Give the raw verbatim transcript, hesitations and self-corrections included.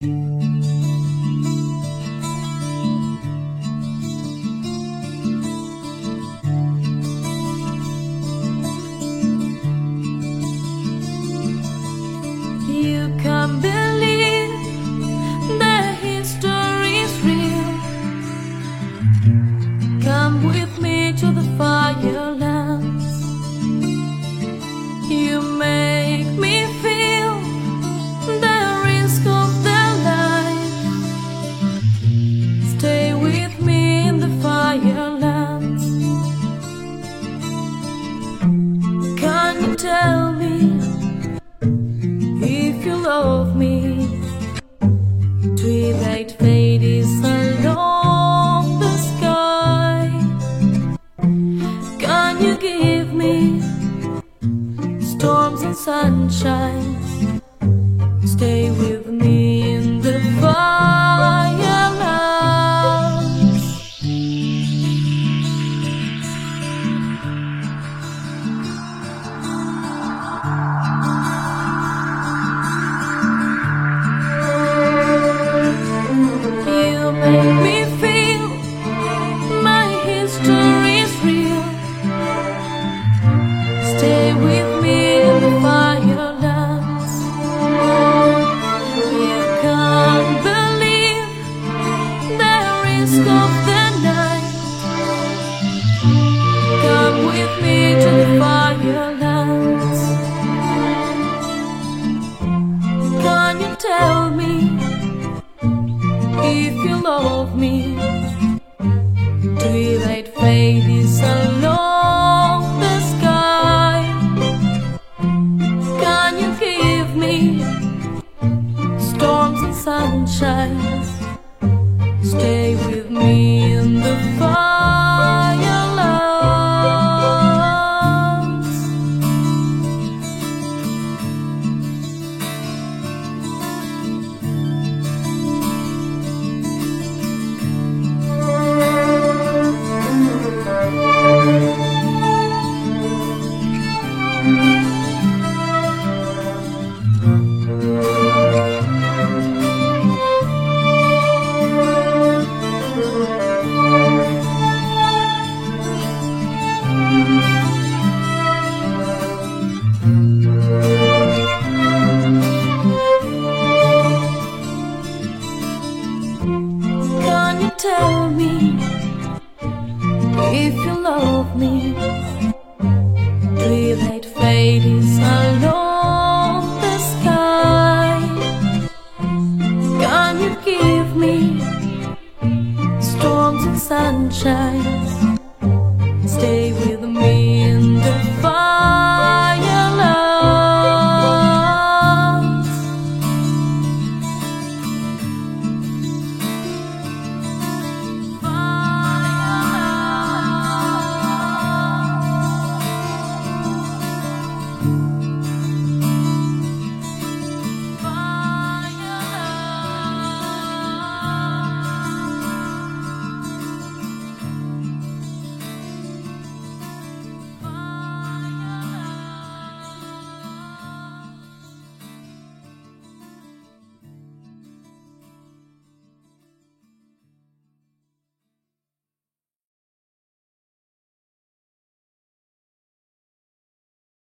You can't believe that history's real. Come with me to the firelands. You make me feel the risk of the life. Stay with me in the firelands. Can you tell me if you love me? Twilight fades along the sky. Can you give me storms and sunshine? Stay with me in the firelands. You make me feel my history's real. Stay with me in the firelands. You can't believe the risk of the night. Come with me to the firelands. Can you tell me if you love me? Twilight fades along the sky. Can you give me storms and sunshine? Stay with me in the firelands. Can you tell me if you love me? Twilight fades along the sky. Can you give me storms and sunshine?